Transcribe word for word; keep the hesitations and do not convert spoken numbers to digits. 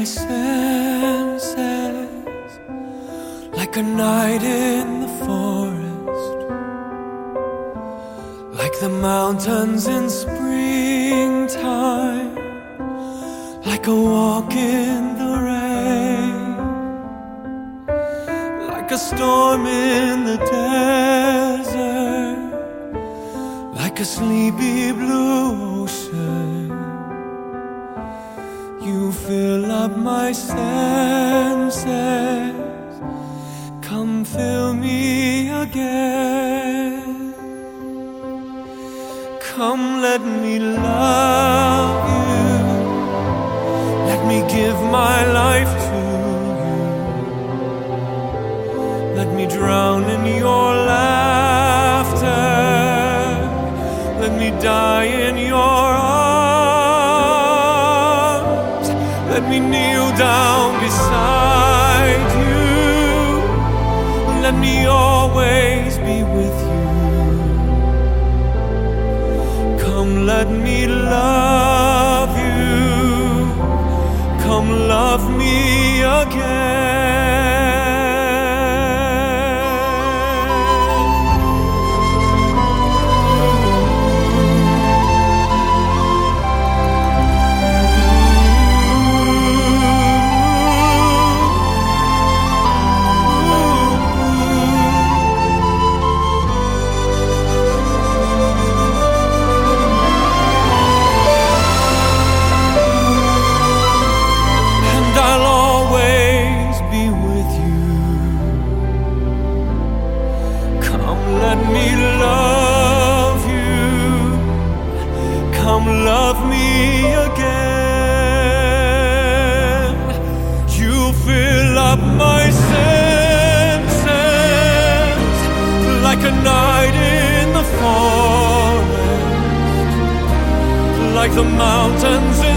my senses, like a night in the forest, like the mountains in springtime, like a walk in the rain, like a storm in the desert, like a sleepy blue ocean. You fill up my senses, come fill me again. Come, let me love you, let me give my life to you, let me drown in your laughter, let me die in your arms, let me kneel down beside you, let me always be with you. Come, let me love you, come love me again. Let me love you, come love me again. You fill up my senses, like a night in the forest, like the mountains in